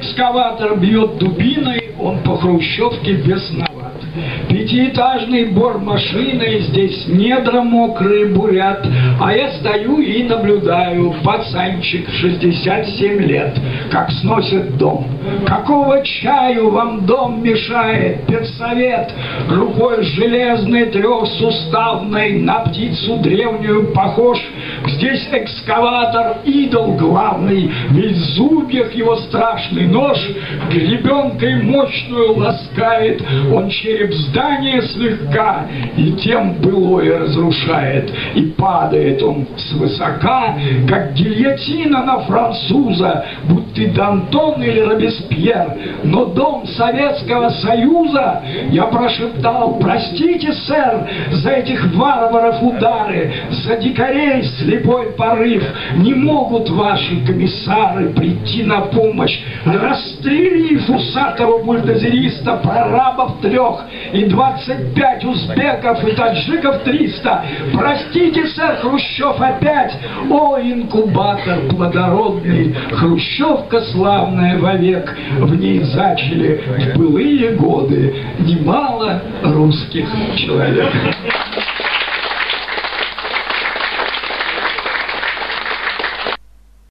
экскаватор бьет дубиной, он по хрущевке бесноват. Пятиэтажный бор машины, здесь недра мокрые бурят, а я стою и наблюдаю, пацанчик 67 лет, как сносит дом. Какого чаю вам дом мешает, педсовет? Рукой железной трехсуставной на птицу древнюю похож. Здесь экскаватор идол главный, ведь в зубьях его страшный нож гребенкой мощную ласкает. Он череп здания слегка и тем былое разрушает. И падает он свысока, как гильотина на француза, будь ты Д'Антон или Робеспьер. Но дом Советского Союза, я прошептал: простите, сэр, за этих варваров удары, за дикарей слепой порыв. Не могут ваши комиссары прийти на помощь, расстрелив усатого бульдозериста, прорабов 3 и 25 узбеков и таджиков 300. Простите, сэр, Хрущев опять. О, инкубатор плодородный, хрущевка славная вовек. В ней зачали в былые годы немало русских человек.